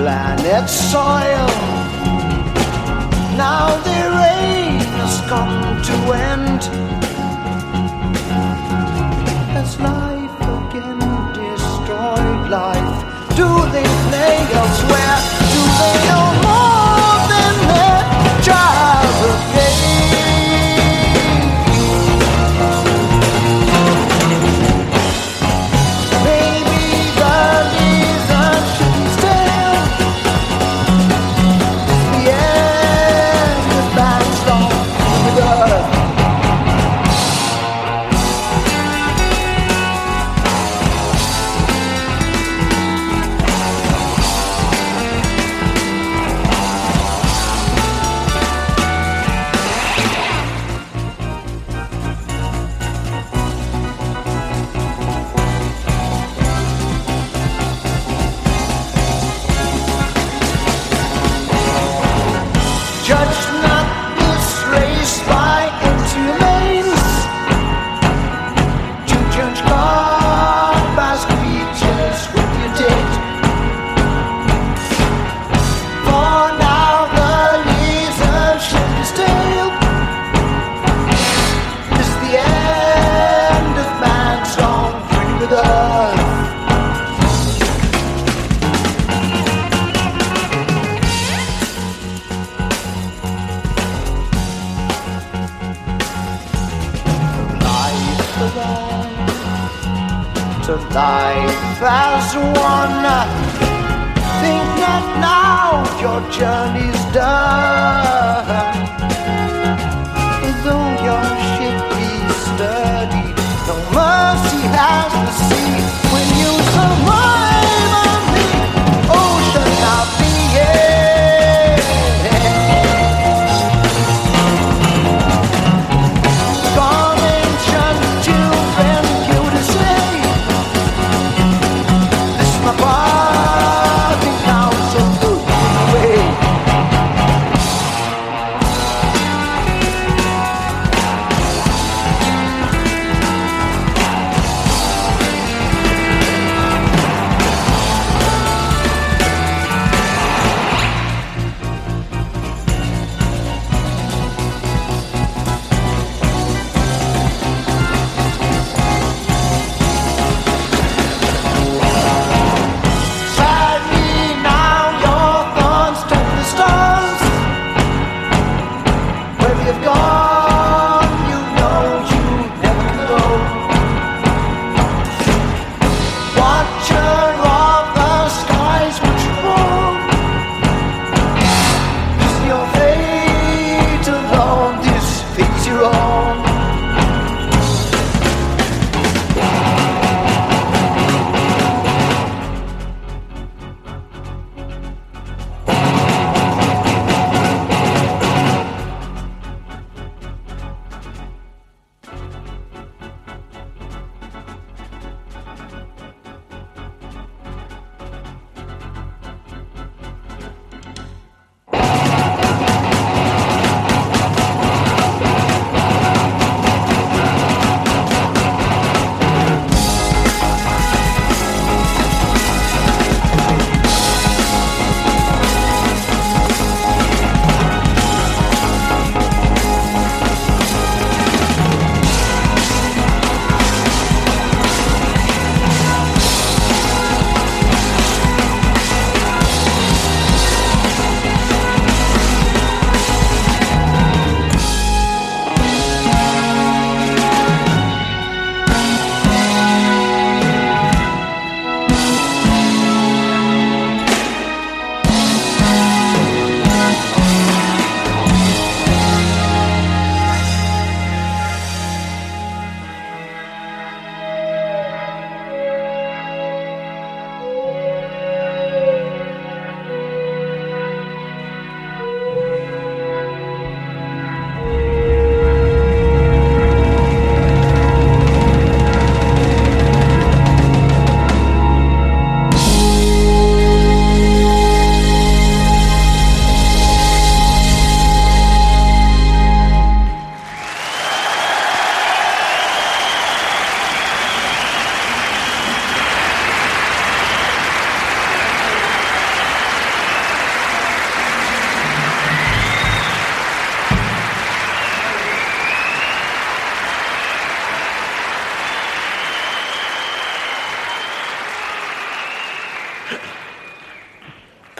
planet's soil. Now their reign has come to end. Has life again destroyed life? Do they play elsewhere? Do they know more than their child again? Maybe the reason should tell the end of man's long with earth. Judge not this race by its remains. To judge God by speeches when you did. For now the reason should be still. This is the end of man's long journey with earth. To life as one. Think not now your journey's done. Though your ship be sturdy, no mercy has